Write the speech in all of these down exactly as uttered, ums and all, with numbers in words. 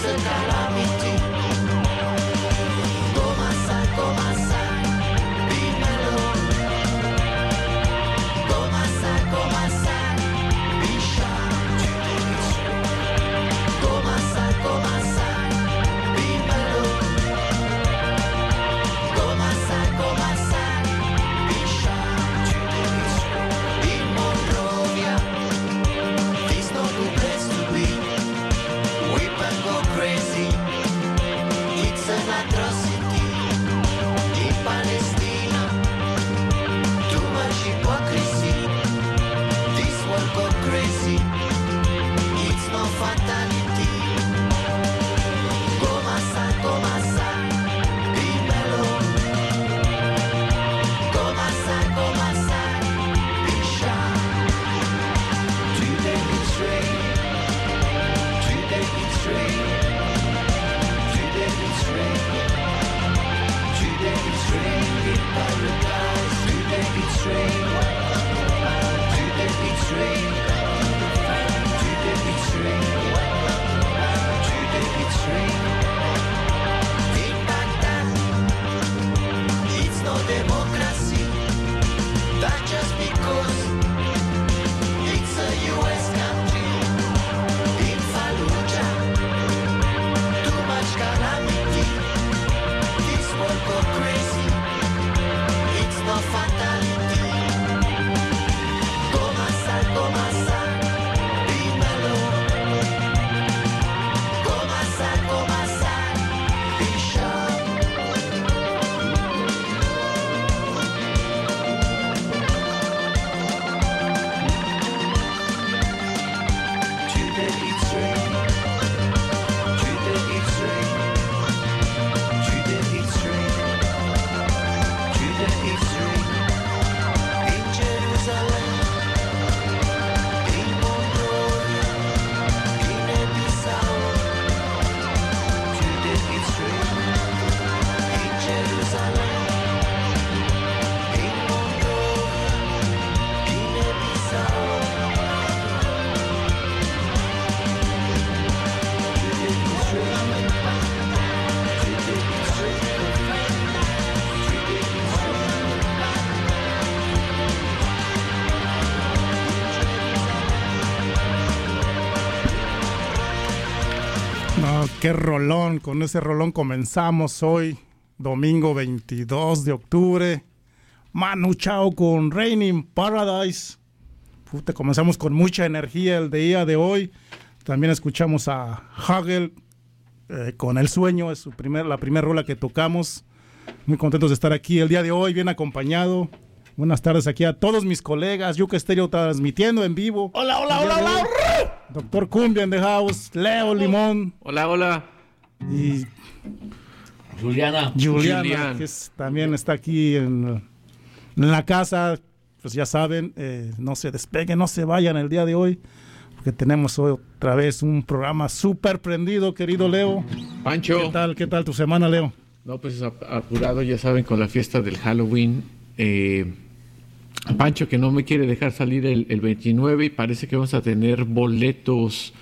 Qué rolón, con ese rolón comenzamos hoy, domingo veintidós de octubre. Manu Chao con Raining Paradise. Puta, comenzamos con mucha energía el día de hoy. También escuchamos a Hagel eh, con El Sueño, es su primer, la primera rola que tocamos. Muy contentos de estar aquí el día de hoy, bien acompañado. Buenas tardes aquí a todos mis colegas. Yuca Estéreo transmitiendo en vivo. Hola, hola, hola, hola. Doctor Cumbia en the house. Leo Limón. Hola, hola. Y Juliana. Juliana, Julián. que es, también está aquí en, en la casa. Pues ya saben, eh, no se despeguen, no se vayan el día de hoy, porque tenemos hoy otra vez un programa súper prendido, querido Leo. Pancho. ¿Qué tal, qué tal tu semana, Leo? No, pues ap- apurado, ya saben, con la fiesta del Halloween. Eh, Pancho, que no me quiere dejar salir el, el veintinueve, y parece que vamos a tener boletos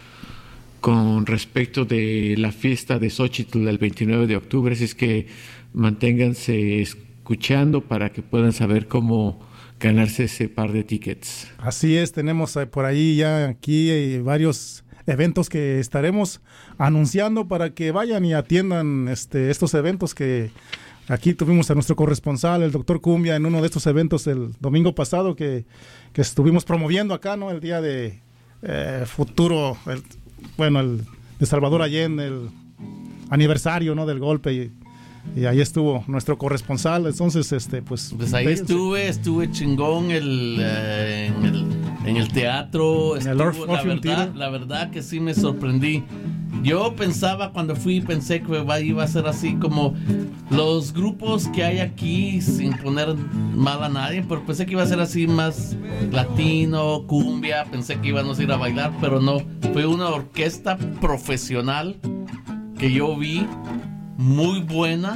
con respecto de la fiesta de Xochitl el veintinueve de octubre, así es que manténganse escuchando para que puedan saber cómo ganarse ese par de tickets. Así es, tenemos eh, por ahí ya aquí eh, varios eventos que estaremos anunciando para que vayan y atiendan este, estos eventos que aquí tuvimos a nuestro corresponsal, el doctor Cumbia, en uno de estos eventos el domingo pasado que, que estuvimos promoviendo acá, ¿no? El día de eh, futuro, el, bueno, el de Salvador Allende, el aniversario, ¿no? Del golpe y, y ahí estuvo nuestro corresponsal. Entonces, este, pues... Pues ahí véanse. estuve, estuve chingón el, eh, en, el, en el teatro. En el Estuvo, Orf- la, Orpheum verdad, Theater. la verdad que sí me sorprendí. Yo pensaba cuando fui, pensé que iba, iba a ser así como los grupos que hay aquí, sin poner mal a nadie, pero pensé que iba a ser así más latino, cumbia, pensé que íbamos a ir a bailar, pero no, fue una orquesta profesional que yo vi, muy buena,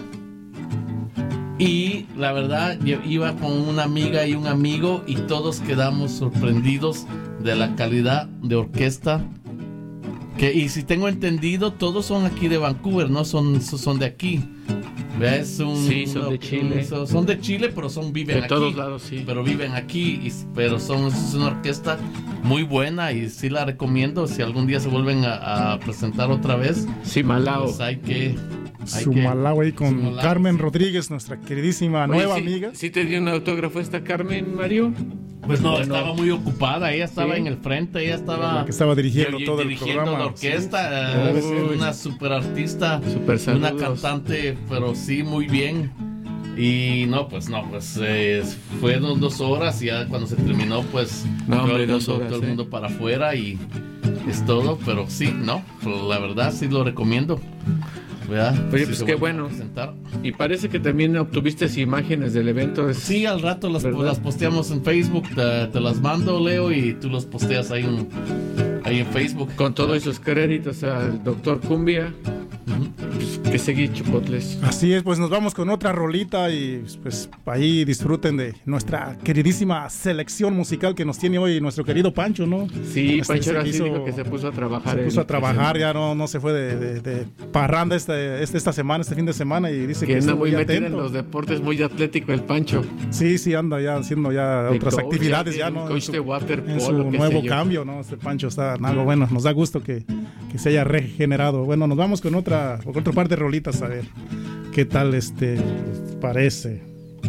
y la verdad yo iba con una amiga y un amigo y todos quedamos sorprendidos de la calidad de orquesta Que, y si tengo entendido, todos son aquí de Vancouver, ¿no? Son, son de aquí. ¿Ves? Un, sí, son de Chile. Un, son de Chile, pero son viven de aquí. De todos lados, sí. Pero viven aquí, y, pero son es una orquesta muy buena y sí la recomiendo. Si algún día se vuelven a, a presentar otra vez, Simalao. Pues hay que... Sumalao ahí con Sumalao, Carmen sí. Rodríguez, nuestra queridísima Oye, nueva ¿sí, amiga. ¿Sí te dio un autógrafo esta Carmen, Mario? Pues no, Bueno, estaba muy ocupada, ella estaba ¿sí? en el frente, ella estaba... La que estaba dirigiendo y- y todo el dirigiendo programa. la orquesta, Sí. eh, Uy. es una super artista, Super una saludos. cantante, pero sí, muy bien. Y no, pues no, pues eh, fueron dos horas y ya cuando se terminó, pues No, todo hombre, el dos mundo, horas, todo el eh. mundo para afuera y es todo, pero sí, no, pues, la verdad sí lo recomiendo. ¿Verdad? Oye, Si pues se qué vuelven a bueno. presentar. Y parece que también obtuviste imágenes del evento. Es- Sí, al rato las, ¿Verdad? las posteamos en Facebook, te, te las mando, Leo, y tú los posteas ahí en, ahí en Facebook. Con todos esos créditos al doctor Cumbia. Pues, que seguí chupotles. Así es, pues nos vamos con otra rolita y pues ahí disfruten de nuestra queridísima selección musical que nos tiene hoy nuestro querido Pancho, ¿no? Sí, Este, Pancho se ahora sí quiso- dijo que se puso a trabajar. Se en- puso a trabajar, ya no, no se fue de, de- de parranda este, este- esta semana, este fin de semana y dice que, Que anda estuvo muy ya metido en atento. los deportes, muy atlético el Pancho. Sí, sí, anda ya haciendo ya De otras coach, actividades ya ya, tiene ¿no? un coach En su, de waterpolo, en su qué sé nuevo yo. cambio, ¿no? Este Pancho está en algo bueno, nos da gusto que, que se haya regenerado. Bueno, nos vamos con otra, con otro par de rolitas a ver qué tal este parece.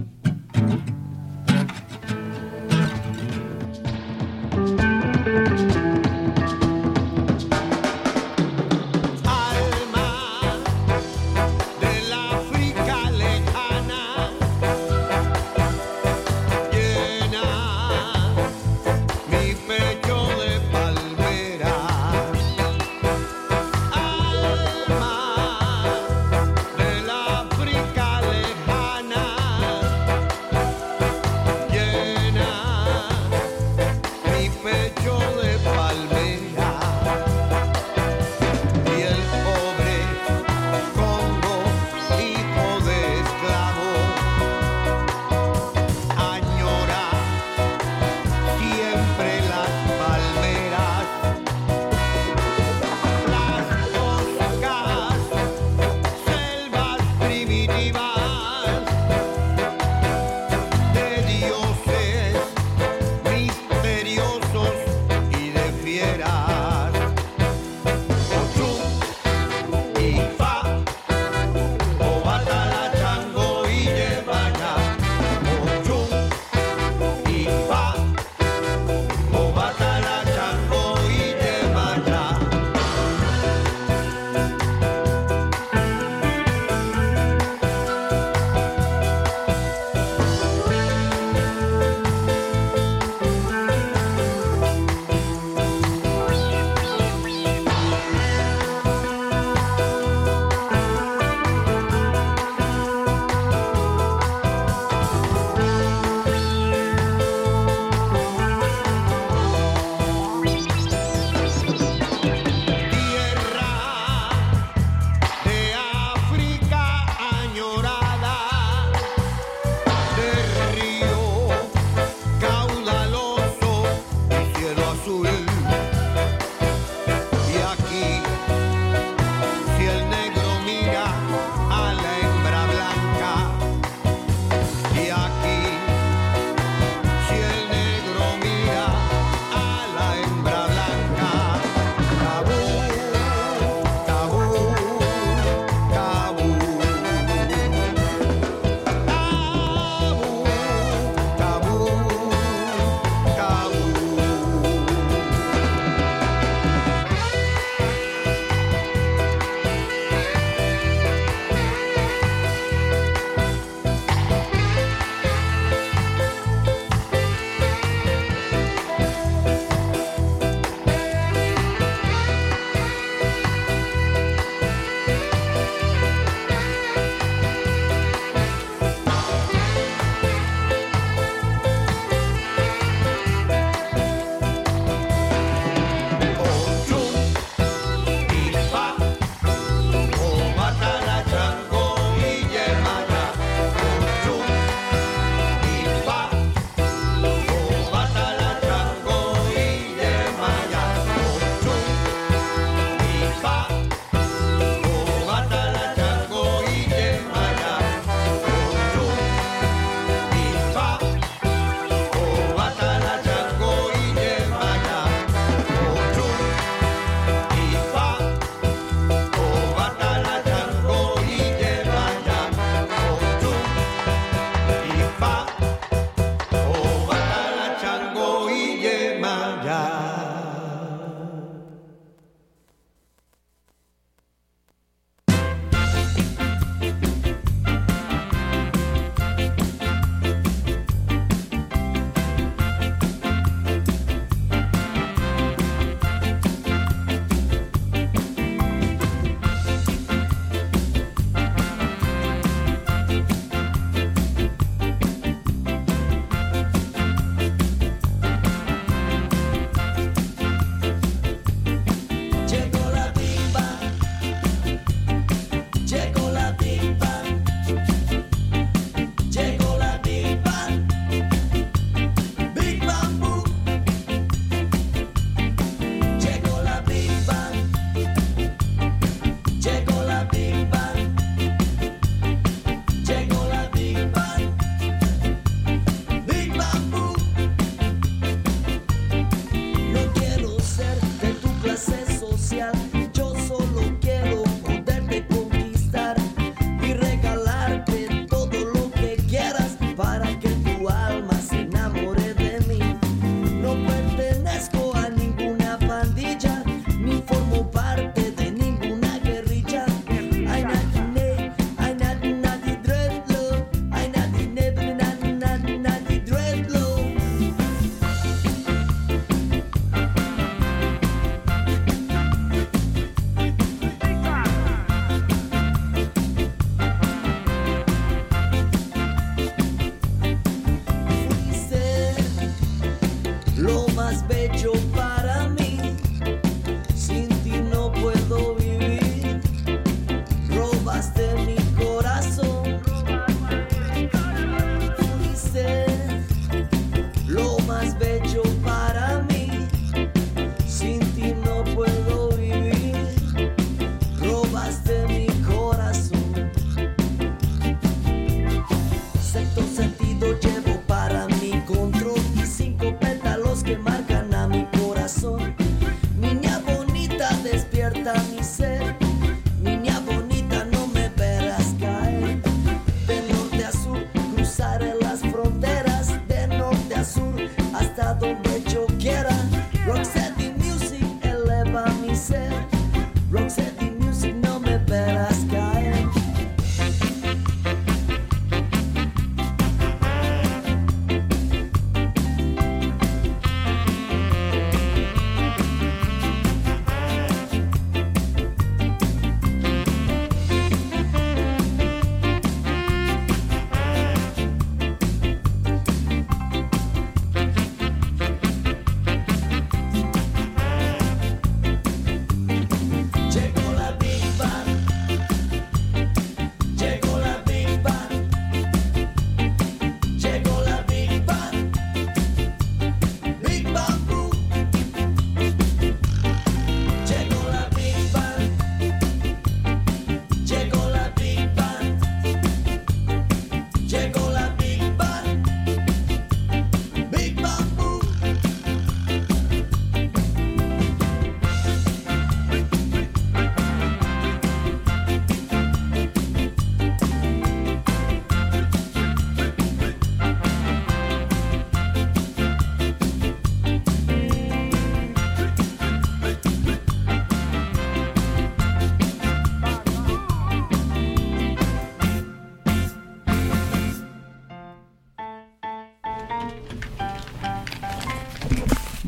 Alma del África lejana, llena mi pecho de palmeras. Alma del África lejana,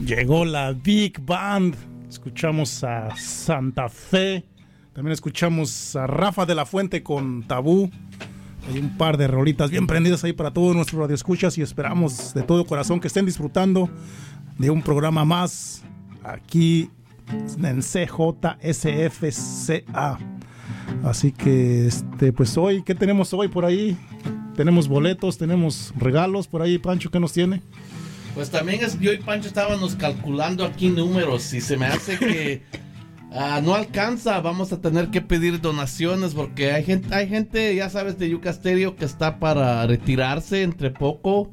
Llegó la Big Band. Escuchamos a Santa Fe. También escuchamos a Rafa de la Fuente con Tabú. Hay un par de rolitas bien prendidas ahí para todos nuestros radioescuchas y esperamos de todo corazón que estén disfrutando de un programa más aquí en C J S F C A. Así que, este, pues hoy, ¿qué tenemos hoy por ahí? Tenemos boletos, tenemos regalos por ahí. Pancho, ¿qué nos tiene? Pues también es, yo y Pancho estábamos calculando aquí números y se me hace que uh, no alcanza. Vamos a tener que pedir donaciones porque hay gente, hay gente, ya sabes, de Yucca Stereo que está para retirarse entre poco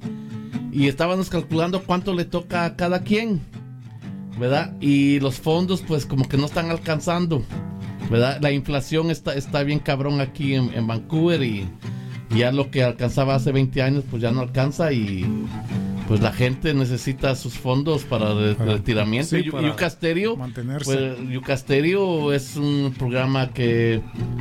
y estábamos calculando cuánto le toca a cada quien, ¿verdad? Y los fondos pues como que no están alcanzando, ¿verdad? La inflación está, está bien cabrón aquí en, en Vancouver y ya lo que alcanzaba hace veinte años pues ya no alcanza y pues la gente necesita sus fondos para el para, retiramiento. sí, y Yucca Stereo, mantenerse. pues Yucca Stereo es un programa que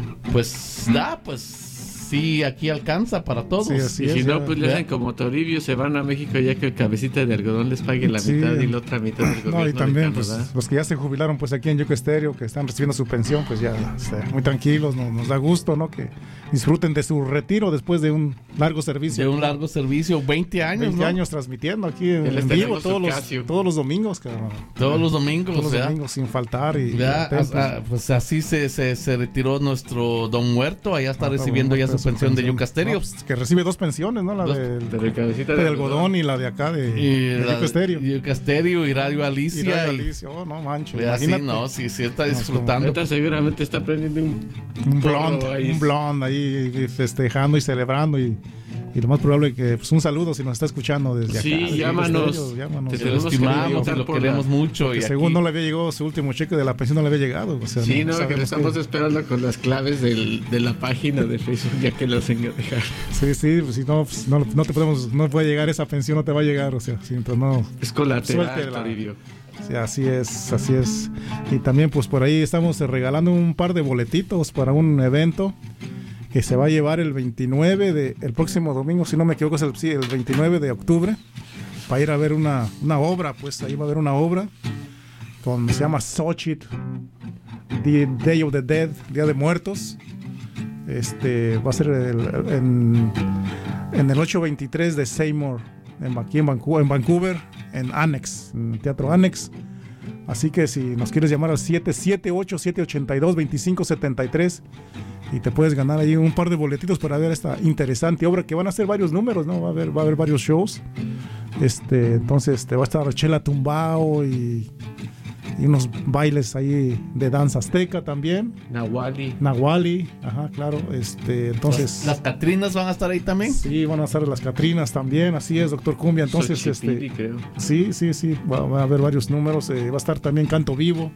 pues da, pues sí, aquí alcanza para todos. Sí, así y es, si no, ya. pues le hacen como Toribio, se van a México ya que el cabecita de algodón les pague la Sí. mitad y la otra mitad del gobierno No, y también de pues, Canadá. los que ya se jubilaron pues aquí en Yucca Stereo, que están recibiendo su pensión, pues ya este, muy tranquilos, no, nos da gusto, ¿no? Que disfruten de su retiro después de un largo servicio. De un largo servicio, veinte años, veinte ¿no? años transmitiendo aquí en, Ya les en vivo tenemos todos su los, Casio. todos los domingos, cabrón. Todos los domingos, Todos los ¿verdad? domingos sin faltar y, y Ya, atentos. ah, ah, pues así se, se, se retiró nuestro Don Muerto, allá está Ah, recibiendo ya bueno, su pensión de Yucca Stereo. No, pues, que recibe dos pensiones, ¿no? La Dos- del, De la cabecita de algodón y la de acá de, Y de la- Yucca Stereo. Yucca Stereo y Radio Y Alicia. Radio y- Alicia. Oh, no manches. Pues así imagínate. no, sí, sí está No, disfrutando. Neta, seguramente está prendiendo un, Un porro blonde, ahí. un blonde ahí festejando y celebrando y, y lo más probable que pues un saludo si nos está escuchando desde acá. Sí, desde llámanos. Stereo, llámanos. Te Te lo tenemos que estimamos y preguntar lo por queremos la- mucho. Que Y según aquí- no le había llegado su último cheque de la pensión, no le había llegado. O sea, Sí, no, que sabemos le estamos que- esperando con las claves del, de la página de Facebook, ya que las tenga dejar. Sí, sí, pues si no, pues, no, no te podemos, no puede llegar esa pensión, no te va a llegar, o sea, siempre no. Es colateral, Suéltela. Toribio. Sí, así es, así es. Y también pues por ahí estamos eh, regalando un par de boletitos para un evento que se va a llevar el veintinueve de el próximo domingo, si no me equivoco es el, sí, el veintinueve de octubre, para ir a ver una, una obra, pues ahí va a haber una obra con, se llama Xochitl, The Day of the Dead, Día de Muertos. Este va a ser el- en, en el ocho veintitrés de Seymour, en, aquí en Vancouver, en Vancouver, en Annex, en el Teatro Annex. Así que si nos quieres llamar al siete siete ocho, siete ocho dos, dos cinco siete tres y te puedes ganar ahí un par de boletitos para ver esta interesante obra que van a ser varios números, ¿no? Va a haber, va a haber varios shows. Este, entonces te va a estar Chela Tumbao y, y unos bailes ahí de danza azteca también. Nahuali. Nahuali, ajá, claro. Este, entonces. Las Catrinas van a estar ahí también. Sí, van a estar las Catrinas también, así es, doctor Cumbia. Entonces, Xochipilli, este. creo. Sí, sí, sí. Va, va a haber varios números. eh, va a estar también Canto Vivo.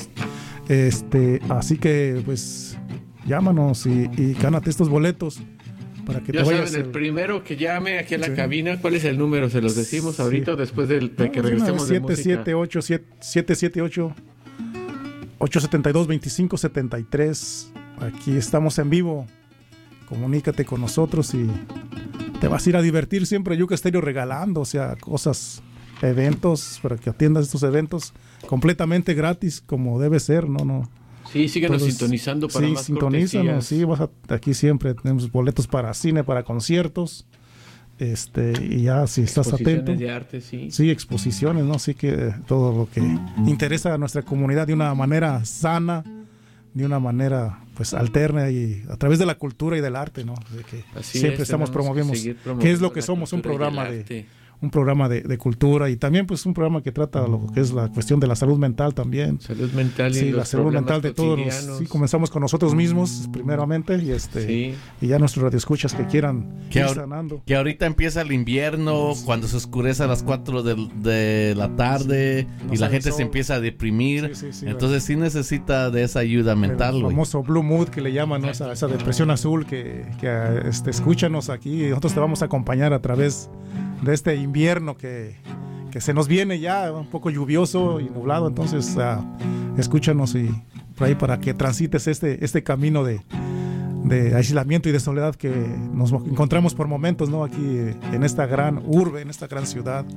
Este, así que, pues, llámanos y, y gánate estos boletos para que Ya te saben, vayas. el el- primero que llame aquí a la Sí. cabina, ¿cuál es el número? Se los decimos Sí. ahorita o después del- de que No, regresemos de siete música. siete ocho, siete siete ocho, ocho siete dos, dos cinco siete tres. Aquí estamos en vivo. Comunícate con nosotros y te vas a ir a divertir siempre. Yucca Stereo regalando, o sea, cosas, eventos, para que atiendas estos eventos completamente gratis, como debe ser, ¿no? no Sí, síganos Todos- sintonizando para sí, más sintonízanos, cortesías. sí, vas a- aquí siempre tenemos boletos para cine, para conciertos. Este, y ya si estás Exposiciones atento. de arte, sí. Sí, exposiciones, ¿no? Así que eh, todo lo que interesa a nuestra comunidad de una manera sana, de una manera pues alterna y a través de la cultura y del arte, ¿no? De que Así siempre es, estamos tenemos que promoviendo seguir qué es promoviendo lo que la somos, un cultura y el programa de arte. un programa de, de cultura y también pues un programa que trata lo que es la cuestión de la salud mental también. Salud mental y Sí, los la salud problemas mental de todos los, cotidianos. sí, comenzamos con nosotros mismos primeramente y este Sí. y ya nuestros radioescuchas que quieran Que ir ahor- sanando. Que ahorita empieza el invierno, cuando se oscurece a las cuatro de, de la tarde No y la sale gente el se sol. empieza a deprimir. Sí, sí, sí, Entonces sí necesita de esa ayuda mental, El güey. famoso Blue Mood que le llaman, ¿no? esa, esa depresión azul que, que este, escúchanos aquí y nosotros te vamos a acompañar a través de este invierno que, que se nos viene ya un poco lluvioso y nublado, entonces ah, escúchanos y por ahí para que transites este, este camino de, de aislamiento y de soledad que nos encontramos por momentos, ¿no? Aquí eh, en esta gran urbe, en esta gran ciudad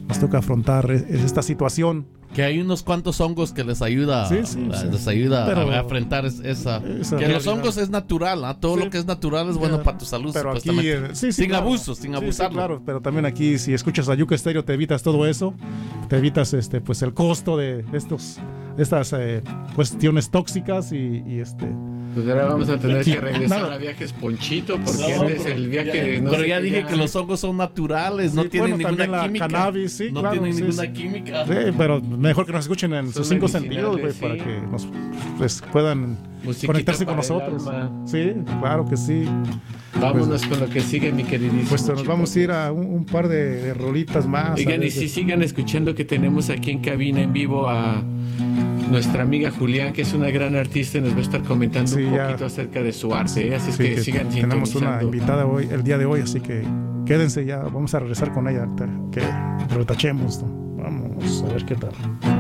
nos toca afrontar e- esta situación. Que hay unos cuantos hongos que les ayuda, Sí, sí, a- sí. les ayuda Pero- a enfrentar es- esa. esa que los realidad. hongos es natural, ¿ah? Todo Sí. lo que es natural es bueno Ya, para tu salud, pero aquí, supuestamente. eh, sí, sí, sin claro. abusos, sin Sí, sí, abusarlo. claro, pero también aquí si escuchas a Yuca Stereo te evitas todo eso, te evitas este pues el costo de estos estas eh, cuestiones tóxicas y, y este Pues ahora vamos a tener que regresar Nada. a viajes Ponchito, porque No, antes pero el viaje... ya, no pero sé ya qué dije ya- que los hongos son naturales, no Sí, tienen bueno, también ninguna la química. cannabis, sí, no claro, tienen sí, ninguna sí. química. sí, pero mejor que nos escuchen en Son sus cinco medicinales, sentidos, güey, sí. para que nos pues, puedan Musiquita conectarse con para el nosotros. alma. Sí, claro que sí. Vámonos con lo que sigue, mi queridísimo. Pues nos Chico. vamos a ir a un, un par de, de rolitas más. Oigan, a y ver, si de- sigan escuchando que tenemos aquí en cabina en vivo a nuestra amiga Julián, que es una gran artista y nos va a estar comentando Sí, un ya. poquito acerca de su arte, ¿eh? Así es Sí, que, que sigan tenemos una sintonizando. invitada hoy, el día de hoy, así que quédense ya, vamos a regresar con ella, ahorita que retachemos, ¿no? Vamos a ver qué tal.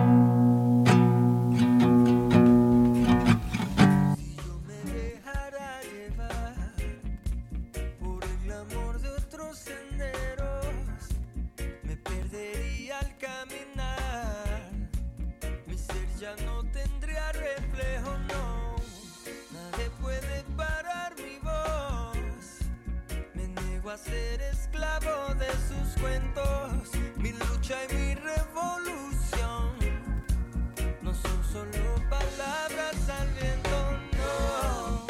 Yo me dejara llevar por el amor de otros senderos, me perdería al caminar. Mi ser ya no tendría reflejo, no. Nadie puede parar mi voz. Me niego a ser esclavo de sus cuentos. Mi lucha y mi revolución no son solo palabras al viento, no.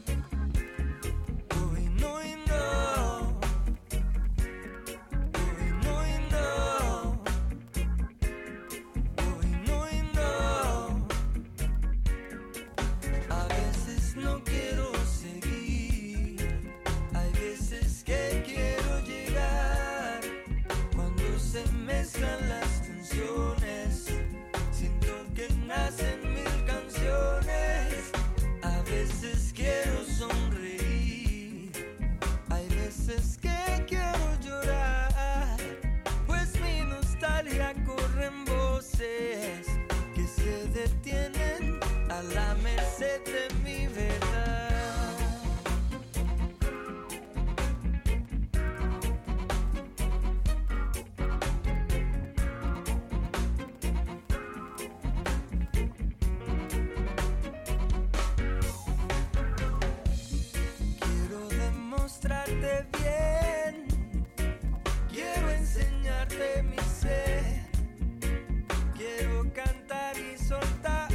Hoy no y no. Hoy no y no. Hoy no y no. A veces no quiero seguir. Hay veces que quiero llegar. Cuando se mezclan las tensiones, siento que nacen mil canciones. A veces quiero sonreír. Hay veces que quiero llorar. Pues mi nostalgia corre en voces que se detienen a la merced de mi verdad. Quiero demostrarte bien, quiero enseñarte mi ser, quiero cantar y soltar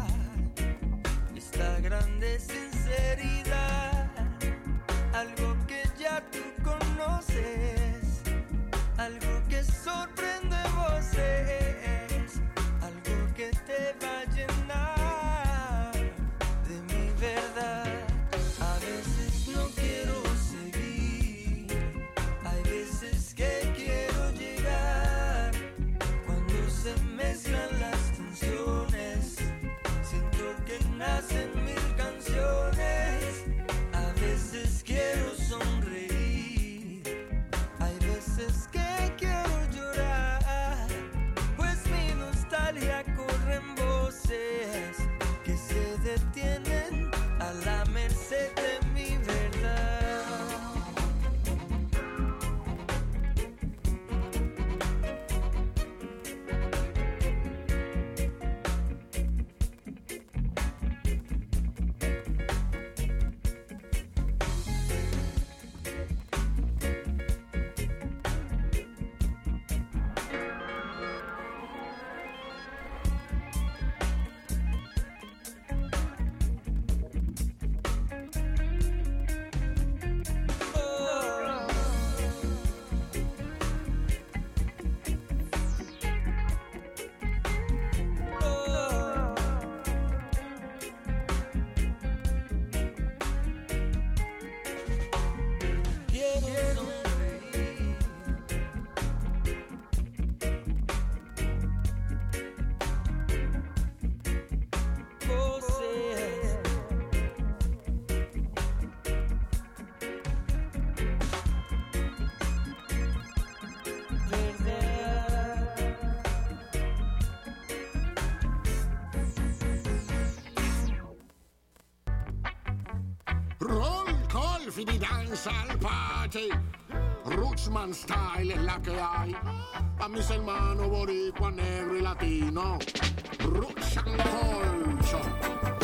esta grande sinceridad, algo que ya tú conoces, algo que sorprende voces, algo que te va a llenar de mi verdad. A veces no quiero seguir, hay veces que quiero llegar. Cuando se mezclan las tensiones, siento que nacen mil canciones. A veces quiero sonreír, hay veces que quiero llorar. Pues mi nostalgia corre en voces que se detienen a la merced de mi verdad. Quiero sonreír. Voces. Verdad. Roll call for the dance all party. Rootsman Style es la que hay. A mis hermanos boricua, negro y latino. Roots and Culture.